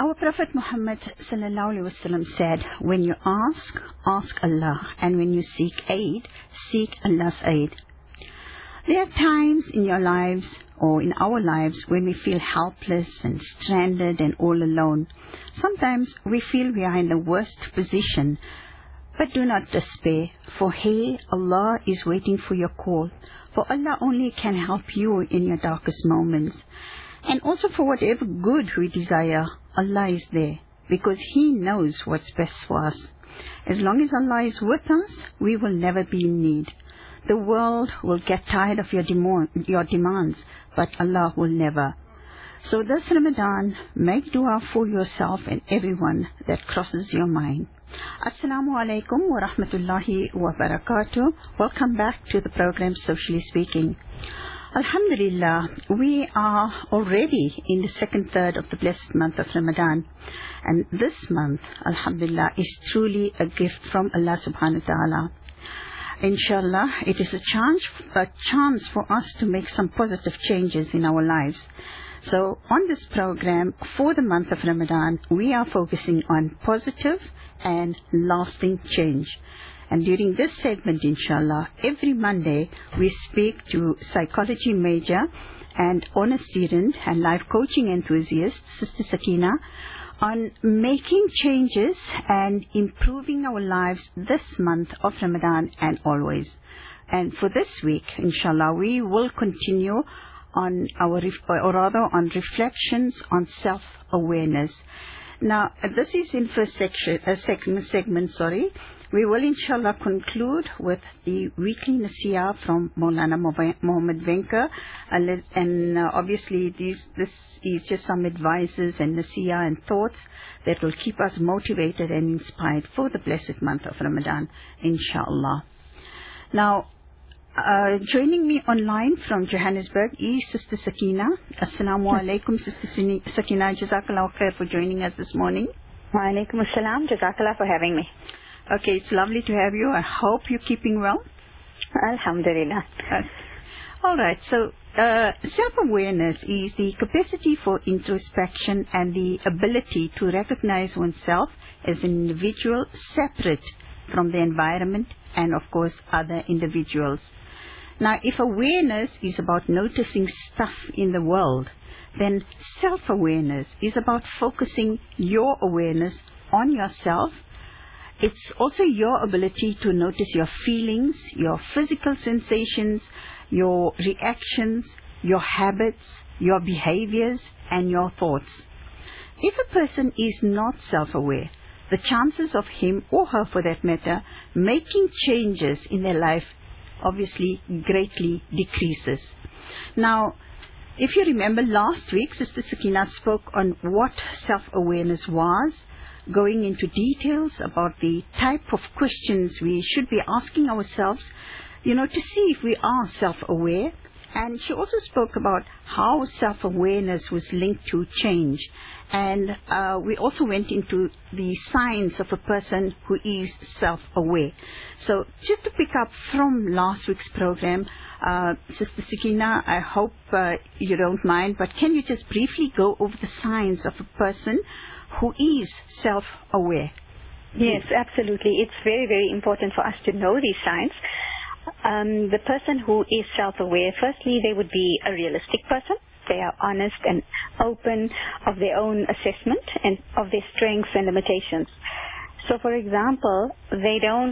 Our Prophet Muhammad sallallahu alaihi wasallam said, when you ask, ask Allah, and when you seek aid, seek Allah's aid. There are times in your lives or in our lives when we feel helpless and stranded and all alone. Sometimes we feel we are in the worst position. But do not despair, for hey, Allah is waiting for your call. For Allah only can help you in your darkest moments. And also for whatever good we desire, Allah is there, because He knows what's best for us. As long as Allah is with us, we will never be in need. The world will get tired of your demands, but Allah will never. So this Ramadan, make dua for yourself and everyone that crosses your mind. Assalamu alaikum wa rahmatullahi wa barakatuh. Welcome back to the program Socially Speaking. Alhamdulillah, we are already in the second third of the blessed month of Ramadan. And this month, alhamdulillah, is truly a gift from Allah subhanahu wa ta'ala. Inshallah, it is a chance for us to make some positive changes in our lives. So on this program, for the month of Ramadan, we are focusing on positive and lasting change. And during this segment, inshallah, every Monday, we speak to psychology major and honor student and life coaching enthusiast, Sister Sakina, on making changes and improving our lives this month of Ramadan and always. And for this week, inshallah, we will continue on on reflections on self-awareness. Now, this is in first segment. We will inshallah conclude with the weekly Nasiha from Maulana Muhammad Venka, and obviously this is just some advices and Nasiha and thoughts that will keep us motivated and inspired for the blessed month of Ramadan, inshallah. Now, joining me online from Johannesburg is Sister Sakina. Assalamu alaikum, Sister Sakina. Jazakallah khair for joining us this morning. Wa alaikum assalam. Jazakallah for having me. Okay, it's lovely to have you. I hope you're keeping well. Alhamdulillah. All right, so self-awareness is the capacity for introspection and the ability to recognize oneself as an individual separate from the environment and, of course, other individuals. Now, if awareness is about noticing stuff in the world, then self-awareness is about focusing your awareness on yourself. It's also your ability to notice your feelings, your physical sensations, your reactions, your habits, your behaviors, and your thoughts. If a person is not self-aware, the chances of him or her, for that matter, making changes in their life obviously greatly decreases. Now, if you remember last week, Sister Sakina spoke on what self-awareness was, going into details about the type of questions we should be asking ourselves, to see if we are self-aware. And she also spoke about how self-awareness was linked to change. And we also went into the signs of a person who is self-aware. So just to pick up from last week's program, Sister Sakina, I hope you don't mind, but can you just briefly go over the signs of a person who is self-aware? Yes, absolutely. It's very, very important for us to know these signs. The person who is self-aware, firstly, they would be a realistic person. They are honest and open of their own assessment and of their strengths and limitations. So, for example, they don't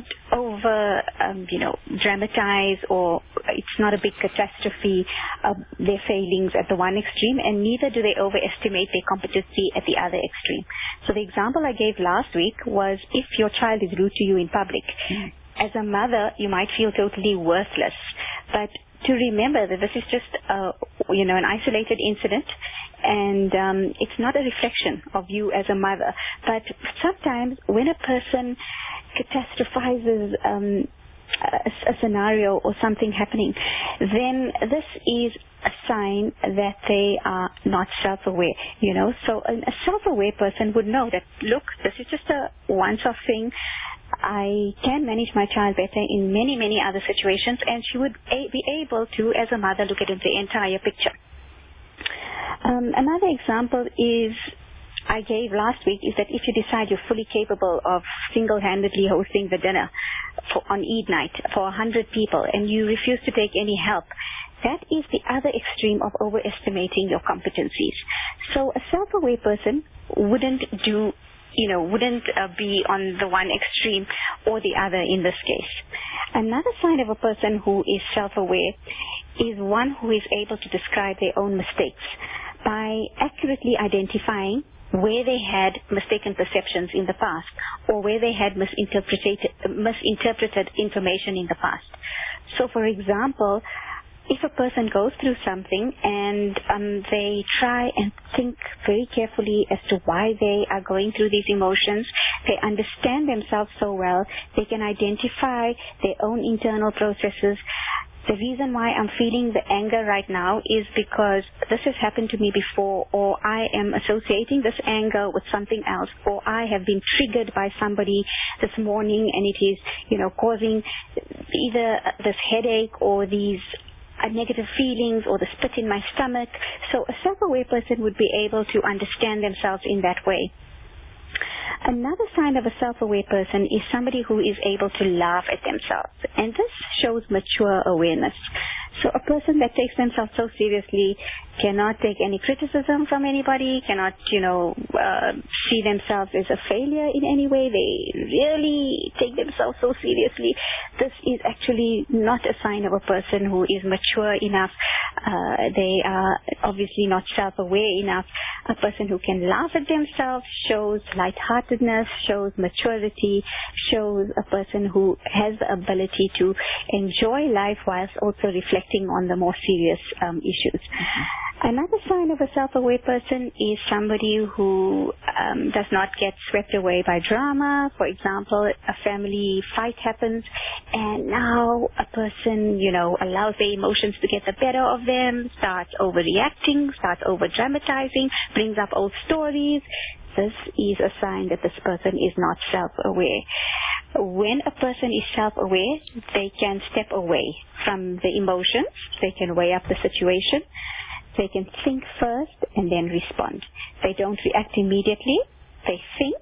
dramatize, or it's not a big catastrophe of their failings at the one extreme, and neither do they overestimate their competency at the other extreme. So the example I gave last week was if your child is rude to you in public. As a mother, you might feel totally worthless, but to remember that this is just an isolated incident, and it's not a reflection of you as a mother. But sometimes when a person catastrophizes a scenario or something happening, then this is a sign that they are not self-aware, So a self-aware person would know that, look, this is just a once-off thing. I can manage my child better in many, many other situations, and she would be able to, as a mother, look at the entire picture. Another example is I gave last week is that if you decide you're fully capable of single-handedly hosting the dinner on Eid night for 100 people and you refuse to take any help, that is the other extreme of overestimating your competencies. So a self-aware person wouldn't be on the one extreme or the other in this case. Another sign of a person who is self-aware is one who is able to describe their own mistakes by accurately identifying where they had mistaken perceptions in the past or where they had misinterpreted information in the past. So, for example, if a person goes through something and they try and think very carefully as to why they are going through these emotions, they understand themselves so well, they can identify their own internal processes. The reason why I'm feeling the anger right now is because this has happened to me before, or I am associating this anger with something else, or I have been triggered by somebody this morning and it is, causing either this headache or these negative feelings or the spit in my stomach. So a self-aware person would be able to understand themselves in that way. Another sign of a self-aware person is somebody who is able to laugh at themselves, and this shows mature awareness. So a person that takes themselves so seriously cannot take any criticism from anybody, cannot, see themselves as a failure in any way. They really take themselves so seriously. This is actually not a sign of a person who is mature enough. They are obviously not self-aware enough. A person who can laugh at themselves shows lightheartedness, shows maturity, shows a person who has the ability to enjoy life whilst also reflecting on the more serious issues. Another sign of a self-aware person is somebody who does not get swept away by drama. For example, a family fight happens and now a person, allows their emotions to get the better of them, starts overreacting, starts over-dramatizing, brings up old stories. This is a sign that this person is not self-aware. When a person is self-aware, they can step away from the emotions. They can weigh up the situation. They can think first and then respond. They don't react immediately. They think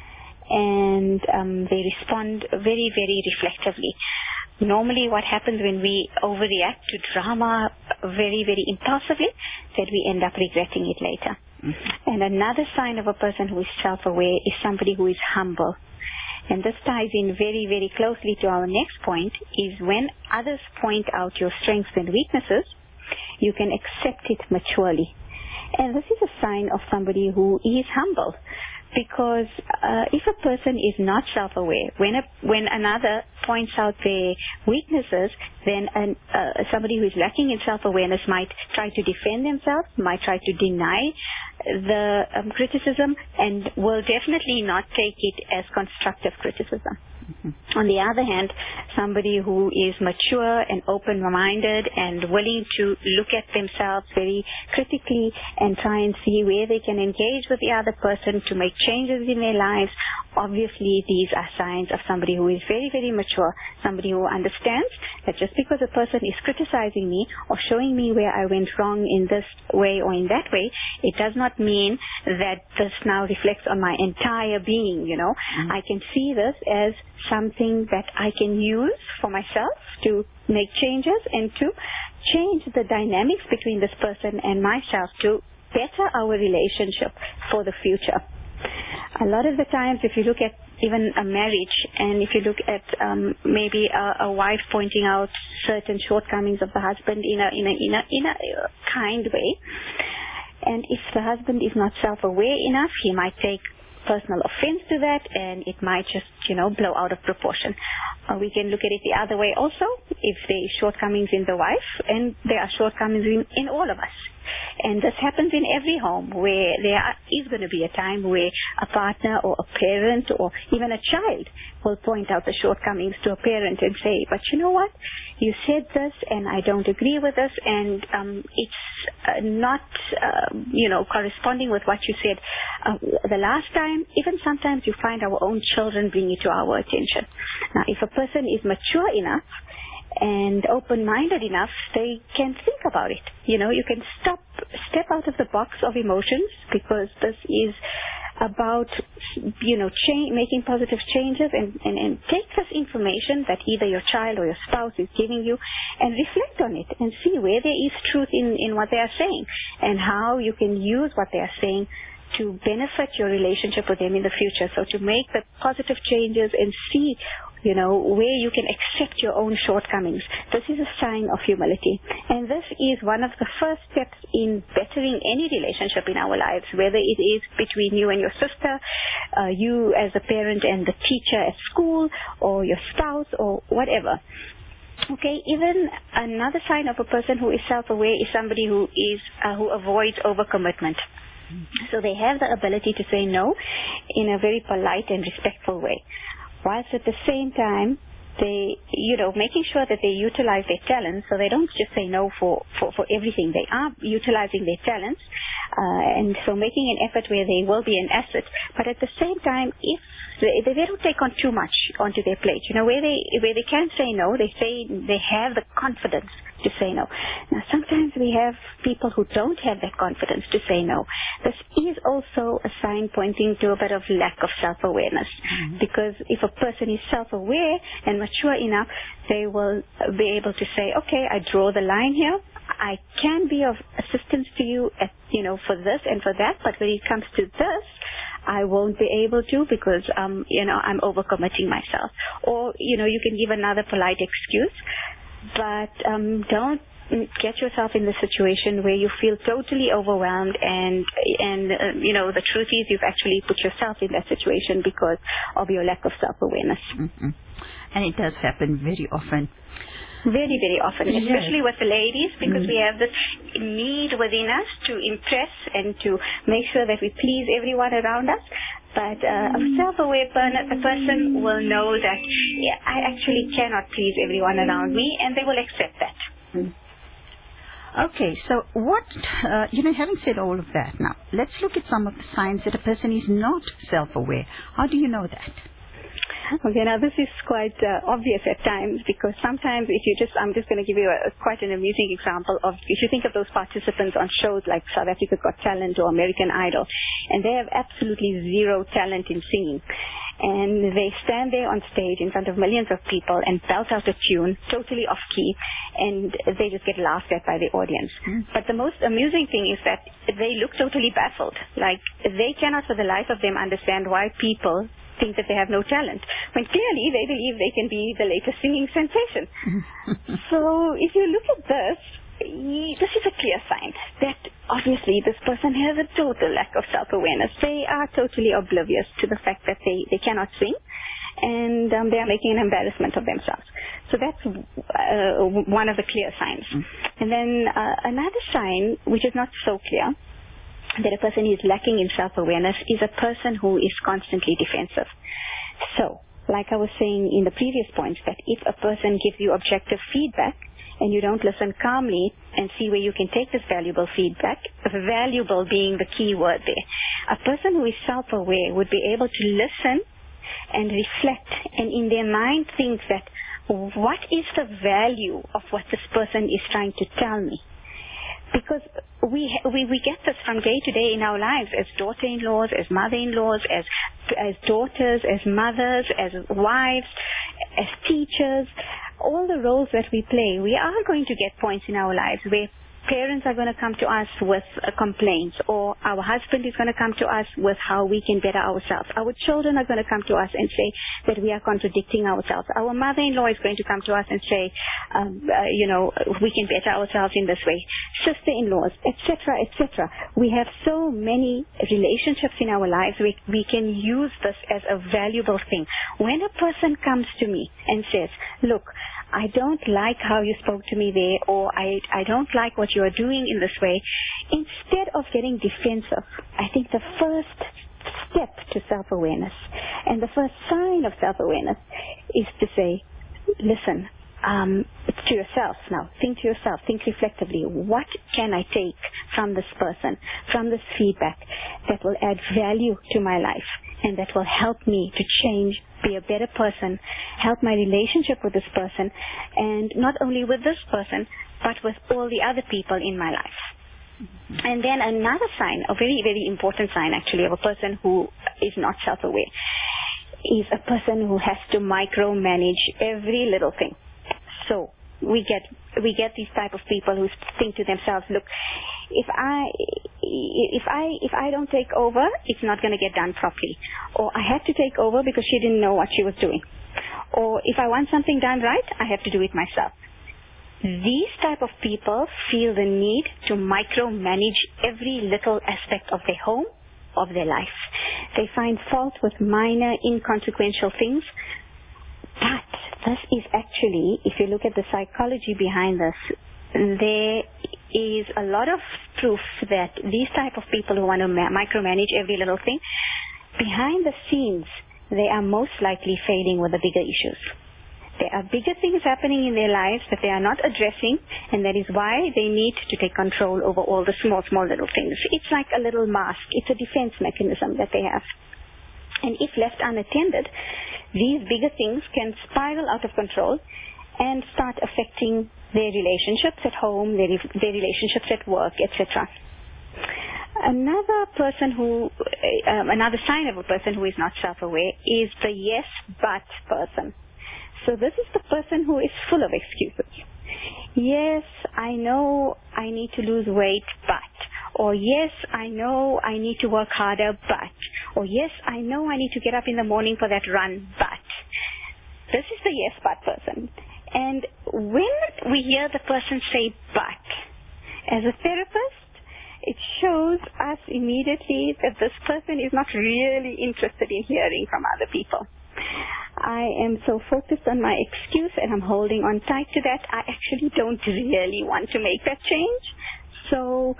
and they respond very, very reflectively. Normally what happens when we overreact to drama very, very impulsively, that we end up regretting it later. Mm-hmm. And another sign of a person who is self-aware is somebody who is humble. And this ties in very, very closely to our next point, is when others point out your strengths and weaknesses, you can accept it maturely. And this is a sign of somebody who is humble. Because if a person is not self-aware, when another points out their weaknesses, then somebody who is lacking in self-awareness might try to defend themselves, might try to deny the criticism, and will definitely not take it as constructive criticism. Mm-hmm. On the other hand, somebody who is mature and open-minded and willing to look at themselves very critically and try and see where they can engage with the other person to make changes in their lives, obviously these are signs of somebody who is very, very mature, somebody who understands that just because a person is criticizing me or showing me where I went wrong in this way or in that way, it does not mean that this now reflects on my entire being, Mm-hmm. I can see this as something that I can use for myself to make changes and to change the dynamics between this person and myself to better our relationship for the future. A lot of the times, if you look at even a marriage, and if you look at maybe a wife pointing out certain shortcomings of the husband in a kind way, and if the husband is not self-aware enough, he might take personal offense to that, and it might just, blow out of proportion. We can look at it the other way also, if there are shortcomings in the wife, and there are shortcomings in all of us. And this happens in every home where there is going to be a time where a partner or a parent or even a child will point out the shortcomings to a parent and say, but you know what? You said this and I don't agree with this, and it's not, corresponding with what you said the last time. Even sometimes you find our own children bring it to our attention. Now, if a person is mature enough and open-minded enough, they can think about it. You can step out of the box of emotions, because this is about, making positive changes, and take this information that either your child or your spouse is giving you and reflect on it and see where there is truth in what they are saying, and how you can use what they are saying to benefit your relationship with them in the future. So to make the positive changes and see, where you can accept your own shortcomings. This is a sign of humility. And this is one of the first steps in bettering any relationship in our lives, whether it is between you and your sister, you as a parent and the teacher at school, or your spouse, or whatever. Okay, even another sign of a person who is self-aware is somebody who avoids overcommitment. So they have the ability to say no in a very polite and respectful way, whilst at the same time they, making sure that they utilize their talents, so they don't just say no for everything. They are utilizing their talents, and so making an effort where they will be an asset. But at the same time, if they don't take on too much onto their plate, where they can say no, they have the confidence to say no. Now, sometimes we have people who don't have that confidence to say no. This is also a sign pointing to a bit of lack of self-awareness. Mm-hmm. Because if a person is self-aware and mature enough, they will be able to say, okay, I draw the line here. I can be of assistance to you, for this and for that, but when it comes to this, I won't be able to, because, I'm overcommitting myself. Or, you can give another polite excuse, but don't get yourself in the situation where you feel totally overwhelmed, and the truth is you've actually put yourself in that situation because of your lack of self-awareness. Mm-hmm. And it does happen very often. Very, very often, especially with the ladies, because we have this need within us to impress and to make sure that we please everyone around us. But a self-aware person will know that I actually cannot please everyone around me, and they will accept that. Okay, so what, having said all of that, now, let's look at some of the signs that a person is not self-aware. How do you know that? Okay, now this is quite obvious at times, because sometimes I'm just going to give you quite an amusing example of, if you think of those participants on shows like South Africa Got Talent or American Idol, and they have absolutely zero talent in singing. And they stand there on stage in front of millions of people and belt out a tune totally off key, and they just get laughed at by the audience. But the most amusing thing is that they look totally baffled. Like, they cannot for the life of them understand why people think that they have no talent, when clearly they believe they can be the latest singing sensation. So if you look at this is a clear sign that obviously this person has a total lack of self-awareness. They are totally oblivious to the fact that they cannot sing, and they are making an embarrassment of themselves. So that's one of the clear signs. And then another sign, which is not so clear, that a person is lacking in self-awareness, is a person who is constantly defensive. So, like I was saying in the previous points, that if a person gives you objective feedback and you don't listen calmly and see where you can take this valuable feedback, valuable being the key word there, a person who is self-aware would be able to listen and reflect, and in their mind think that, what is the value of what this person is trying to tell me? Because we get this from day to day in our lives, as daughter-in-laws, as mother-in-laws, as daughters, as mothers, as wives, as teachers. All the roles that we play, we are going to get points in our lives where parents are going to come to us with complaints, or our husband is going to come to us with how we can better ourselves. Our children are going to come to us and say that we are contradicting ourselves. Our mother-in-law is going to come to us and say, we can better ourselves in this way. Sister-in-laws, etc., etc. We have so many relationships in our lives. We can use this as a valuable thing. When a person comes to me and says, look, I don't like how you spoke to me there, or I don't like what you are doing in this way, instead of getting defensive, I think the first step to self-awareness and the first sign of self-awareness is to say, listen, it's to yourself now. Think to yourself. Think reflectively. What can I take from this person, from this feedback that will add value to my life? and that will help me to change, be a better person, help my relationship with this person, and not only with this person, but with all the other people in my life. And then another sign, a very, very important sign actually, of a person who is not self-aware, is a person who has to micromanage every little thing. So we get these type of people who think to themselves, look, if I don't take over, it's not going to get done properly. Or I had to take over because she didn't know what she was doing. Or if I want something done right, I have to do it myself. These type of people feel the need to micromanage every little aspect of their home, of their life. They find fault with minor, inconsequential things. But this is actually, if you look at the psychology behind this, there is a lot of proof that these type of people who want to micromanage every little thing, behind the scenes, they are most likely failing with the bigger issues. There are bigger things happening in their lives that they are not addressing, and that is why they need to take control over all the small little things. It's like a little mask. It's a defense mechanism that they have. And if left unattended, these bigger things can spiral out of control and start affecting their relationships at home, their relationships at work, etc. Another sign of a person who is not self-aware is the yes, but person. So this is the person who is full of excuses. Yes, I know I need to lose weight, but. Or yes, I know I need to work harder, but. Or yes, I know I need to get up in the morning for that run, but. This is the yes, but person. And when we hear the person say but, as a therapist, it shows us immediately that this person is not really interested in hearing from other people. I am so focused on my excuse and I'm holding on tight to that. I actually don't really want to make that change. So,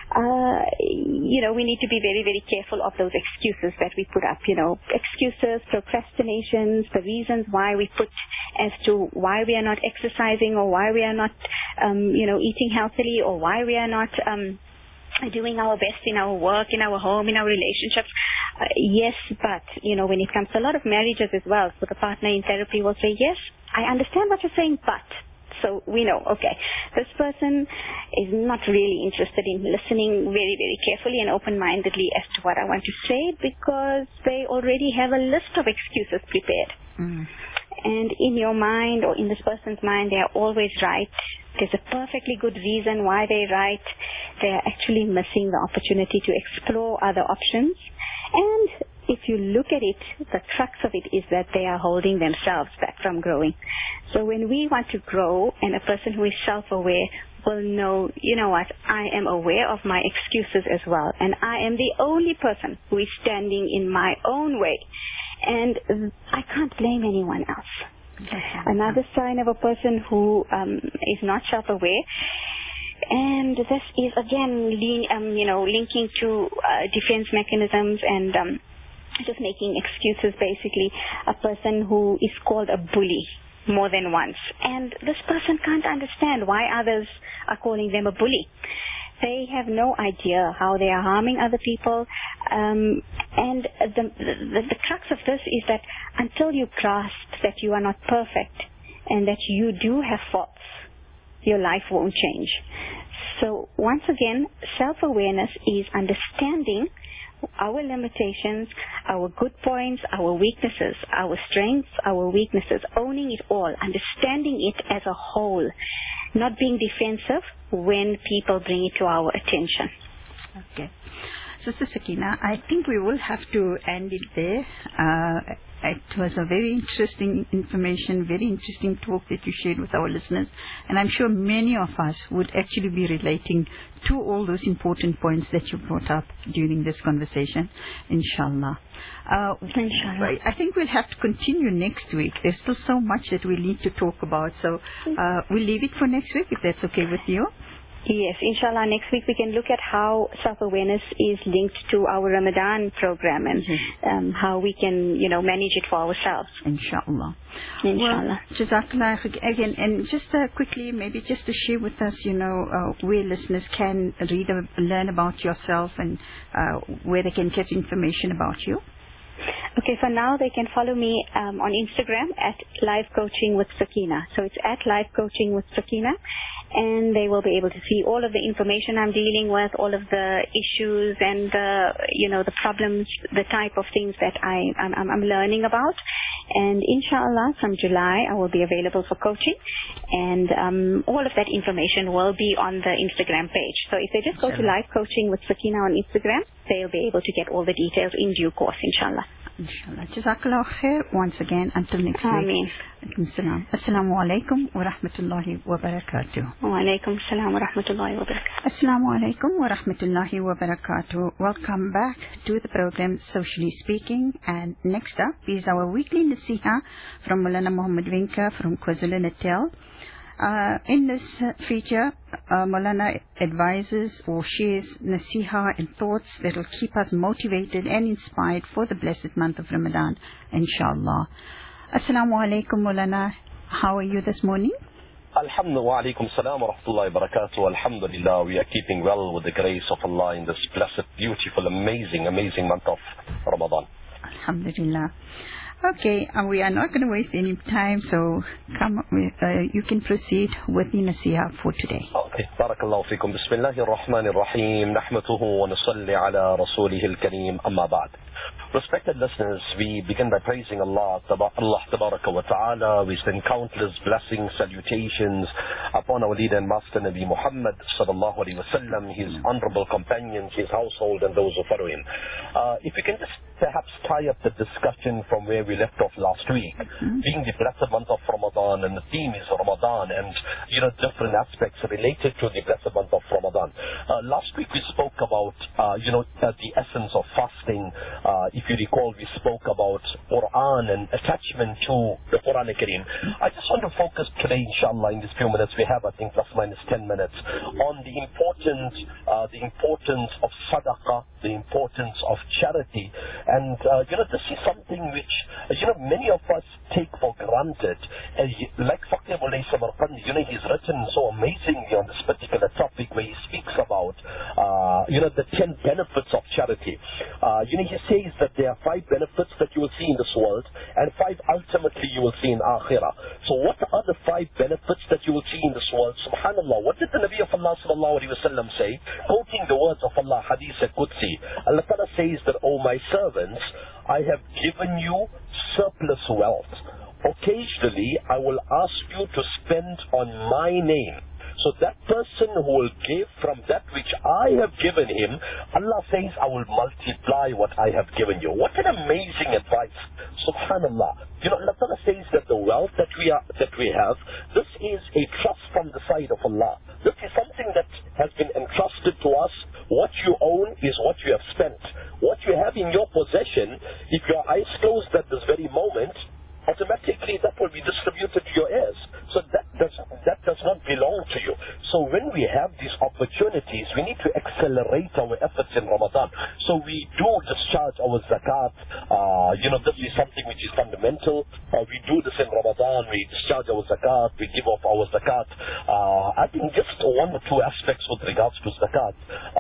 we need to be very, very careful of those excuses that we put up, excuses, procrastinations, the reasons why we put as to why we are not exercising or why we are not, eating healthily or why we are not doing our best in our work, in our home, in our relationships. Yes, but, when it comes to a lot of marriages as well, so the partner in therapy will say, yes, I understand what you're saying, but. So we know, okay, this person is not really interested in listening very, very carefully and open-mindedly as to what I want to say because they already have a list of excuses prepared. Mm. And in your mind or in this person's mind, they are always right. There's a perfectly good reason why they're right. They are actually missing the opportunity to explore other options. And if you look at it, the crux of it is that they are holding themselves back from growing. So when we want to grow, and a person who is self-aware will know, you know what, I am aware of my excuses as well, and I am the only person who is standing in my own way, and I can't blame anyone else. Another sign of a person who is not self-aware, and this is again, linking to defense mechanisms and just making excuses, basically, a person who is called a bully more than once. And this person can't understand why others are calling them a bully. They have no idea how they are harming other people. And the crux of this is that until you grasp that you are not perfect and that you do have faults, your life won't change. So once again, self-awareness is understanding our limitations, our good points, our weaknesses, our strengths, our weaknesses, owning it all, understanding it as a whole, not being defensive when people bring it to our attention. Okay. Sister Sakina, I think we will have to end it there. It was a very interesting information, very interesting talk that you shared with our listeners. And I'm sure many of us would actually be relating to all those important points that you brought up during this conversation, inshallah. Inshallah. I think we'll have to continue next week. There's still so much that we need to talk about. So we'll leave it for next week, if that's okay with you. Yes, inshallah, next week we can look at how self-awareness is linked to our Ramadan program and how we can, manage it for ourselves. Inshallah. Inshallah. Well, Jazakallah again. And just quickly, maybe just to share with us, where listeners can learn about yourself and where they can get information about you. Okay, for now they can follow me on Instagram at Live Coaching with Sakina. So it's at Live Coaching with Sakina, and they will be able to see all of the information I'm dealing with, all of the issues and the problems, the type of things that I'm learning about. And inshallah, from July, I will be available for coaching, and all of that information will be on the Instagram page. So if they just go to Live Coaching with Sakina on Instagram, they'll be able to get all the details in due course, inshallah. Inshallah. Jazakallah khair once again. Until next week. Ameen. Assalamu alaikum wa rahmatullahi wa barakatuh. Wa alaikum assalam wa rahmatullahi wa barakatuh. Assalamu alaikum wa rahmatullahi wa barakatuh. Welcome back to the program Socially Speaking, and next up is our weekly nasiha from Maulana Muhammad Winka from KwaZulu-Natal. In this feature, Maulana advises or shares nasiha and thoughts that will keep us motivated and inspired for the blessed month of Ramadan, inshallah. Assalamu alaikum, Maulana. How are you this morning? Alhamdulillah, wa alaikum salam wa rahmatullahi wa barakatuh. Alhamdulillah, we are keeping well with the grace of Allah in this blessed, beautiful, amazing month of Ramadan. Alhamdulillah. Okay, we are not going to waste any time, so you can proceed with the nasiha for today. Okay, barakallahu fikum. Bismillahir Rahmanir Rahim. Nahmatuhu wa nusalli ala rasulihil kareem. Amma ba'd. Respected listeners, we begin by praising Allah Tabaraka wa Ta'ala. We send countless blessings, salutations upon our leader and master Nabi Muhammad Sallallahu Alaihi Wasallam, his honorable companions, his household, and those who follow him. If you can just perhaps tie up the discussion from where we left off last week, being the blessed month of Ramadan, and the theme is Ramadan, and different aspects related to the blessed month of Ramadan. Last week we spoke about the essence of fasting. If you recall, we spoke about Quran and attachment to the Quran Kareem. I just want to focus today, inshallah, in these few minutes we have, I think plus minus 10 minutes, on the importance of sadaqah, the importance of charity. And this is something which many of us take for granted. Like Faqih Mulay Samarqandi, he's written so amazingly on this particular topic where he speaks about the 10 benefits of charity. He says that there are 5 benefits that you will see in this world, and 5 ultimately you will see in Akhirah. So what are the 5 benefits that you will see in this world? Subhanallah, what did the Nabi of Allah Sallallahu Alaihi Wasallam say? Quoting the words of Allah, Hadith al-Qudsi, Allah Ta'ala says that, "O my servants, I have given you surplus wealth. Occasionally, I will ask you to spend on my name. So that person who will give from that which I have given him, Allah says, I will multiply what I have given you." What an amazing advice. Subhanallah. Allah Ta'ala says that the wealth that we have, this is a trust from the side of Allah. This is something that has been entrusted to us. What you own is what you have spent. What you have in your possession, if your eyes closed at this very moment, automatically that will be distributed to your heirs. So that does not belong to you. So when we have these opportunities, we need to accelerate our efforts in Ramadan. So we do discharge our zakat. This is something which is fundamental. We do this in Ramadan. We discharge our zakat. We give off our zakat. I think just 1 or 2 aspects with regards to zakat.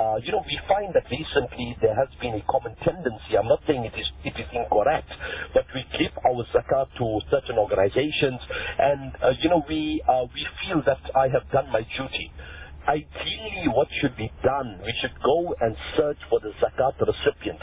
We find that recently there has been a common tendency. I'm not saying it is incorrect, but we give our zakat to certain organizations, and we feel that I have done my duty. Ideally, what should be done, we should go and search for the zakat recipients.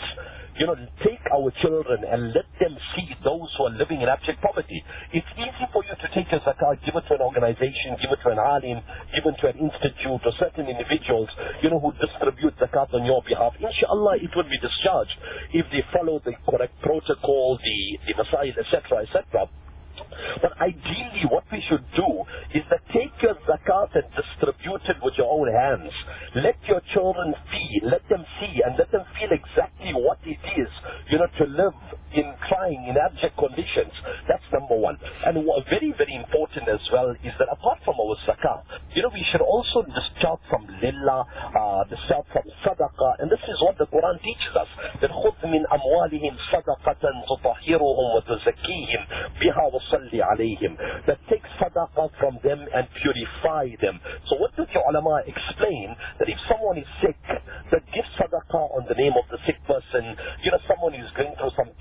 Take our children and let them see those who are living in abject poverty. It's easy for you to take a zakat, give it to an organization, give it to an alim, give it to an institute or certain individuals, who distribute zakat on your behalf. Inshallah, it will be discharged if they follow the correct protocol, the masail, etc., etc. But ideally, what we should do is that take your zakat and distribute it with your own hands. Let your children let them see, and let them feel exactly what it is, to live in trying, in abject conditions. That's number 1. And very, very important as well is that apart from our zakat, we should also discharge from lillah, discharge from sadaqah, and this is what the Quran teaches us, that خُذْ مِنْ أَمْوَالِهِمْ صَدَقَةً تُطَهِّرُهُمْ وَتُزَكِّيهِمْ بِهَا وَصَلِّ عَلَيْهِمْ, that takes sadaqah from them and purify them. So what do the ulama explain? That if someone is sick, that give sadaqah on the name of the sick person. Someone is going through some difficulty,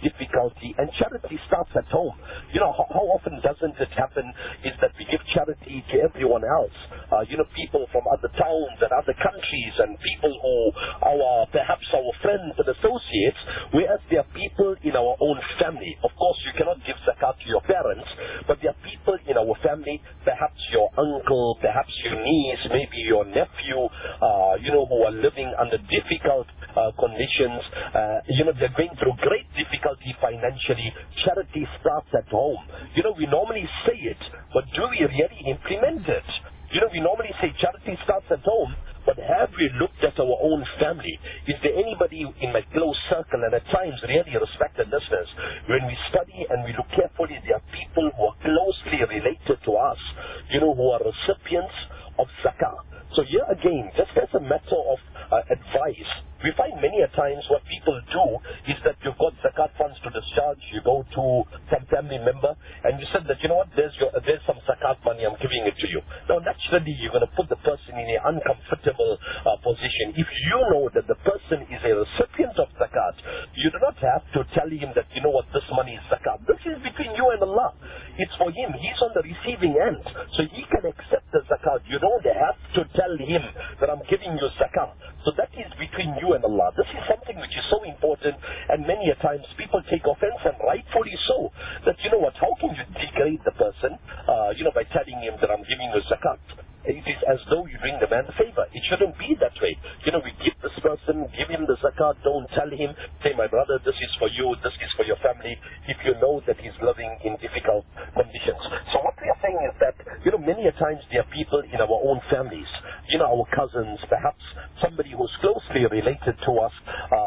difficulty, and charity starts at home. How often doesn't it happen is that we give charity to everyone else, people from other towns and other countries, and people who are perhaps our friends and associates, whereas there are people in our own family. Of course, you cannot give zakat to your parents, but there are people in our family, perhaps your uncle, perhaps your niece, maybe your nephew, who are living under difficult conditions. They're going through great difficulty financially. Charity starts at home. We normally say it, but do we really implement it? We normally say charity starts at home, but have we looked at our own family? Is there anybody in my close circle? And at times, really respected listeners, when we study and we look carefully, there are people who are closely related to us, who are recipients of zakah. So here again, just as a matter of advice, we find many a times what people do is that you've got zakat funds to discharge, you go to some family member and you said that, there's some zakat money, I'm giving it to you. Now naturally you're going to put the person in an uncomfortable position. If you know that the person is a recipient of zakat, you do not have to tell him that, this money is zakat. This is between you and Allah. It's for him. He's on the receiving end. So he can accept the zakat. You don't have to tell him that I'm giving you zakat. So that is between you and Allah. This is something which is so important, and many a times people take offense, and rightfully so, that how can you degrade the person by telling him that I'm giving you zakat? It is as though you bring the man a favor. It shouldn't be that way. We give this person, give him the zakat, don't tell him, say, my brother, this is for you, this is for your family, if you know that he's living in difficult conditions. So what we are saying is that, many a times there are people in our own families, our cousins, perhaps somebody who's closely related to us,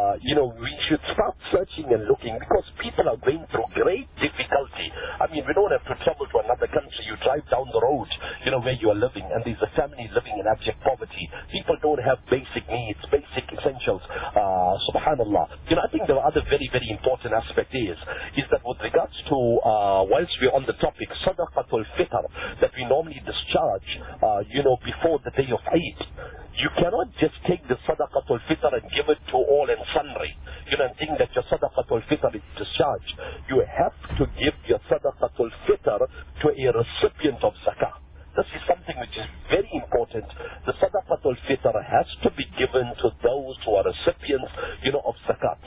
we should start searching and looking, because people are going through great difficulty. I mean, we don't have to travel to another country. You drive down the road, where you are living, and there's a family living in abject poverty. People don't have basic needs, basic essentials. Subhanallah. I think the other very, very important aspect is that with regards to, whilst we're on the topic, sadaqatul fitr, that we normally discharge, before the day of Eid, you cannot just take the sadaqatul fitr and give it to all and sundry, and think that your sadaqatul fitr is discharged. You have to give your sadaqatul fitr to a recipient of zakah. This is something which is very important. The sadaqatul fitr has to be given to those who are recipients, of zakat.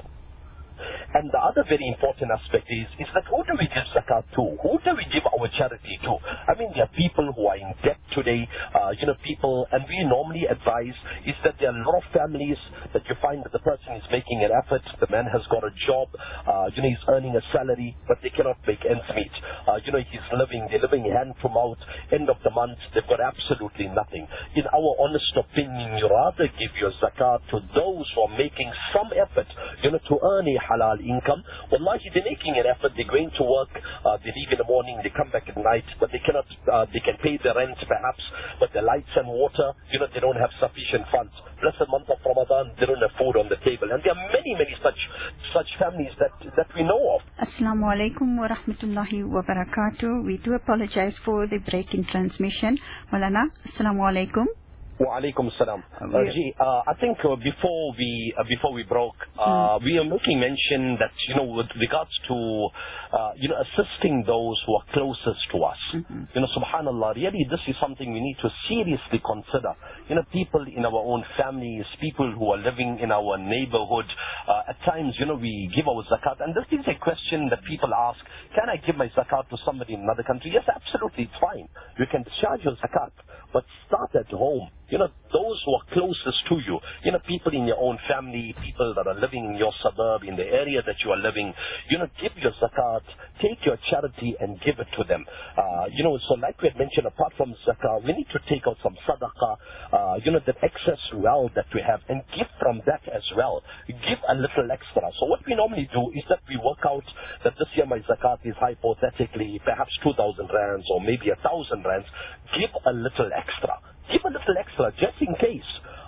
And the other very important aspect is that who do we give zakat to? Who do we give our charity to? I mean, there are people who are in debt today, people, and we normally advise is that there are a lot of families that you find that the person is making an effort, the man has got a job, he's earning a salary, but they cannot make ends meet. They're living hand to mouth, end of the month, they've got absolutely nothing. In our honest opinion, you rather give your zakat to those who are making some effort, to earn a halal income. Wallahi, they're making an effort, they're going to work, they leave in the morning, they come back at night, but they cannot, they can pay the rent perhaps, but the lights and water, they don't have sufficient funds. Blessed month of Ramadan, they don't have food on the table. And there are many, many such families that we know of. Assalamu alaikum wa rahmatullahi wa barakatuh. We do apologize for the break in transmission. Maulana, assalamu alaikum. Wa alaikum salam. I think before we broke, we are making mention that with regards to assisting those who are closest to us. Subhanallah, really this is something we need to seriously consider. People in our own families, people who are living in our neighborhood. At times, we give our zakat, and this is a question that people ask: can I give my zakat to somebody in another country? Yes, absolutely, it's fine. You can discharge your zakat, but start at home. Those who are closest to you, people in your own family, people that are living in your suburb, in the area that you are living, give your zakat, take your charity and give it to them. So like we had mentioned, apart from zakat, we need to take out some sadaqah, that excess wealth that we have, and give from that as well. Give a little extra. So what we normally do is that we work out that this year my zakat is hypothetically perhaps 2,000 rands or maybe 1,000 rands. Give a little extra. Give a little extra just in case.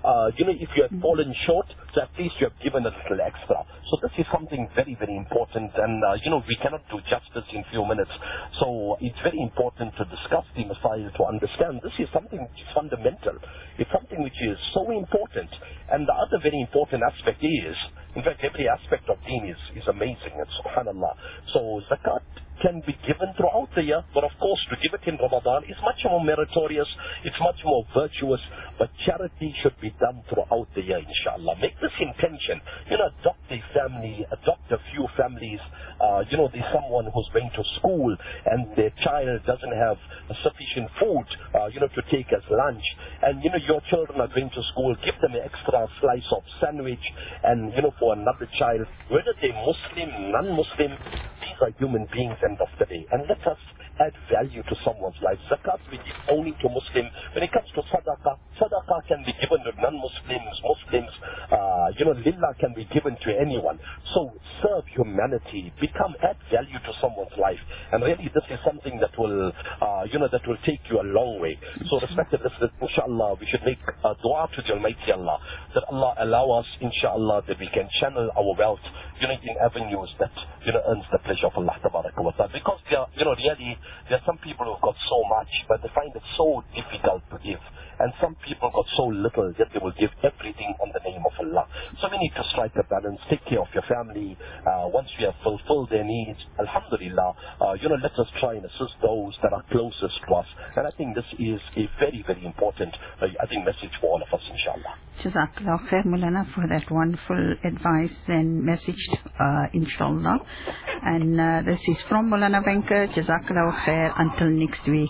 if you have fallen short, so at least you have given a little extra. So this is something very, very important, and we cannot do justice in few minutes. So it's very important to discuss the Masail, to understand this is something which is fundamental. It's something which is so important. And the other very important aspect is, in fact, every aspect of deen is amazing. It's subhanallah. So zakat can be given throughout the year, but of course to give it in Ramadan is much more meritorious, it's much more virtuous, but charity should be done throughout the year, inshallah. Make this intention. Adopt a family, adopt a few families. There's someone who's going to school and their child doesn't have sufficient food, to take as lunch. And, your children are going to school, give them an extra slice of sandwich. And, for another child, whether they're Muslim, non-Muslim, these are human beings end of the day. And let us add value to someone's life. Zakat we give only to Muslim. When it comes to sadaqah can be given to non-Muslims, Muslims, lillah can be given to anyone. So serve humanity, add value to someone's life. And really this is something that will, that will take you a long way. So respected listeners, inshallah, we should make a dua to the Almighty Allah, that Allah allow us, inshallah, that we can channel our wealth, in avenues that, earns the pleasure of Allah tabaraka wa ta'ala. Because really, there are some people who've got so much, but they find it so difficult to give. And some people got so little that they will give everything on the name of Allah. So we need to strike a balance, take care of your family. Once we have fulfilled their needs, alhamdulillah, let us try and assist those that are closest to us. And I think this is a very, very important, message for all of us, inshallah. Jazakallah khair, Mulana, for that wonderful advice and message, inshallah. And this is from Mulana Banker. Jazakallah khair. Until next week,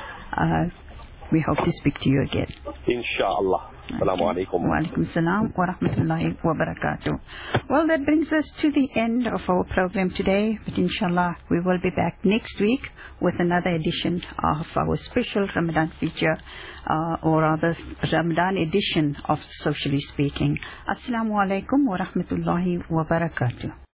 we hope to speak to you again. Inshallah. Assalamu alaikum. Wa alaikum salam wa rahmatullahi wa barakatuh. Well, that brings us to the end of our program today. But inshallah, we will be back next week with another edition of our special Ramadan feature, or rather Ramadan edition of Socially Speaking. Assalamu alaikum wa rahmatullahi wa barakatuh.